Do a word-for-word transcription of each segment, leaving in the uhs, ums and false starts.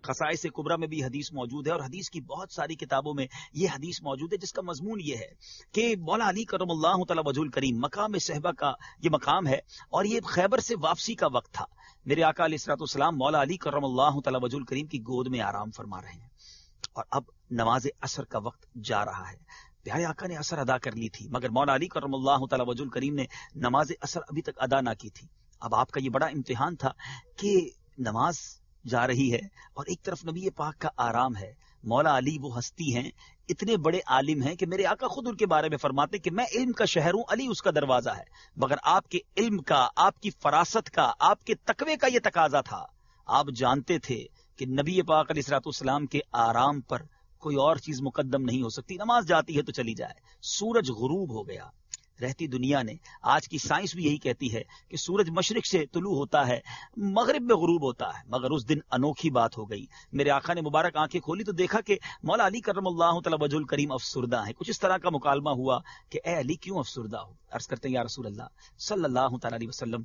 خصائص کبریٰ میں بھی حدیث موجود ہے، اور حدیث کی بہت ساری کتابوں میں یہ حدیث موجود ہے، جس کا مضمون یہ ہے کہ مولا علی کرم اللہ تعالی وجہ الکریم مقام صحبہ کا یہ مقام ہے، اور یہ خیبر سے واپسی کا وقت تھا۔ میرے آقا علیہ الصلوۃ والسلام مولا علی کرم اللہ تعالی وجہ الکریم کی گود میں آرام فرما رہے ہیں، اور اب نماز عصر کا وقت جا رہا ہے۔ پیارے آقا نے عصر ادا کر لی تھی، مگر مولا علی کرم اللہ تعالی وجہ الکریم نے نماز عصر ابھی تک ادا نہ کی تھی۔ اب آپ کا یہ بڑا امتحان تھا کہ نماز جا رہی ہے اور ایک طرف نبی پاک کا آرام ہے۔ مولا علی وہ ہستی ہیں، اتنے بڑے عالم ہیں کہ میرے آقا خود ان کے بارے میں فرماتے کہ میں علم کا شہر ہوں، علی اس کا دروازہ ہے، مگر آپ کے علم کا، آپ کی فراست کا، آپ کے تقوی کا یہ تقاضا تھا۔ آپ جانتے تھے کہ نبی پاک علیہ الصلوۃ والسلام کے آرام پر کوئی اور چیز مقدم نہیں ہو سکتی۔ نماز جاتی ہے تو چلی جائے۔ سورج غروب ہو گیا۔ رہتی دنیا نے، آج کی سائنس بھی یہی کہتی ہے کہ سورج مشرق سے طلوع ہوتا ہے، مغرب میں غروب ہوتا ہے، مگر اس دن انوکھی بات ہو گئی۔ میرے آقا نے مبارک آنکھیں کھولی تو دیکھا کہ مولا علی کرم اللہ تعالی وجہ الکریم افسردہ ہیں۔ کچھ اس طرح کا مکالمہ ہوا کہ اے علی کیوں افسردہ ہو؟ عرض کرتے ہیں یا رسول اللہ صلی اللہ تعالی علیہ وسلم،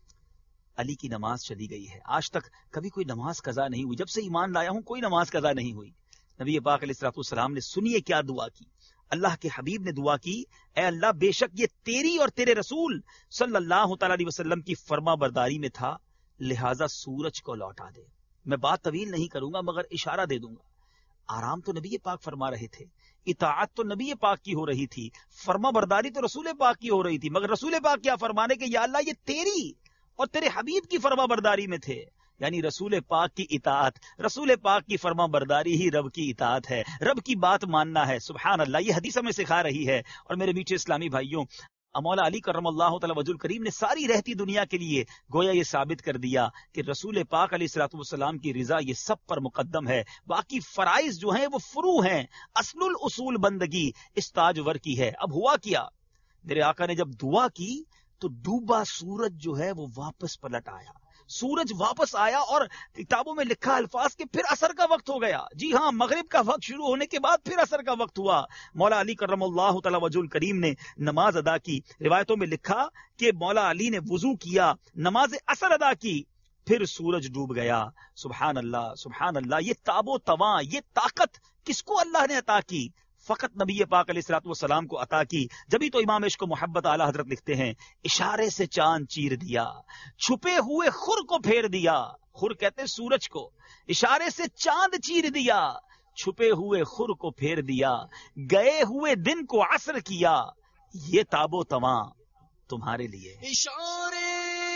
علی کی نماز چلی گئی ہے، آج تک کبھی کوئی نماز قضا نہیں ہوئی، جب سے ایمان لایا ہوں کوئی نماز قضا نہیں ہوئی۔ نبی پاک علیہ الصلوۃ والسلام نے سنیے کیا دعا کی۔ اللہ کے حبیب نے دعا کی، اے اللہ بے شک یہ تیری اور تیرے رسول صلی اللہ تعالی علیہ وسلم کی فرما برداری میں تھا، لہٰذا سورج کو لوٹا دے۔ میں بات طویل نہیں کروں گا مگر اشارہ دے دوں گا۔ آرام تو نبی پاک فرما رہے تھے، اطاعت تو نبی پاک کی ہو رہی تھی، فرما برداری تو رسول پاک کی ہو رہی تھی، مگر رسول پاک کیا فرمانے کہ یا اللہ یہ تیری اور تیرے حبیب کی فرما برداری میں تھے، یعنی رسول پاک کی اطاعت، رسول پاک کی فرما برداری ہی رب کی اطاعت ہے، رب کی بات ماننا ہے۔ سبحان اللہ، یہ حدیث ہمیں سکھا رہی ہے۔ اور میرے میٹھے اسلامی بھائیوں، مولا علی کرم اللہ تعالی وجہ الکریم نے ساری رہتی دنیا کے لیے گویا یہ ثابت کر دیا کہ رسول پاک علیہ الصلوۃ والسلام کی رضا یہ سب پر مقدم ہے، باقی فرائض جو ہیں وہ فروع ہیں، اصل الاصول بندگی اس تاجور کی ہے۔ اب ہوا کیا، میرے آقا نے جب دعا کی تو ڈوبا سورج جو ہے وہ واپس پلٹ آیا، سورج واپس آیا، اور کتابوں میں لکھا الفاظ کہ پھر عصر کا وقت ہو گیا۔ جی ہاں، مغرب کا وقت شروع ہونے کے بعد پھر عصر کا وقت ہوا۔ مولا علی کرم اللہ تعالی وجہ الکریم نے نماز ادا کی۔ روایتوں میں لکھا کہ مولا علی نے وضو کیا، نماز عصر ادا کی، پھر سورج ڈوب گیا۔ سبحان اللہ، سبحان اللہ، یہ تاب و تواں، یہ طاقت کس کو اللہ نے عطا کی؟ فقط نبی پاک علیہ الصلوۃ والسلام کو عطا کی۔ جبھی تو امام عشق و محبت اعلیٰ حضرت لکھتے ہیں، اشارے سے چاند چیر دیا، چھپے ہوئے خور کو پھیر دیا۔ خور کہتے ہیں سورج کو، اشارے سے چاند چیر دیا، چھپے ہوئے خور کو پھیر دیا، گئے ہوئے دن کو عصر کیا، یہ تاب و تواں تمہارے لیے۔ اشارے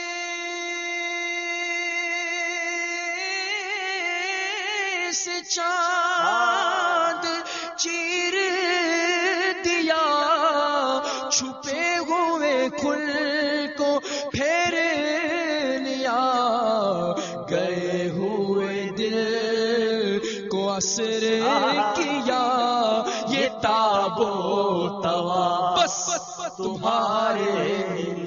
سے چاند چیر دیا، چھپے ہوئے کھل کو پھیر لیا، گئے ہوئے دل کو عصر کیا، یہ تاب و تواں بس تمہارے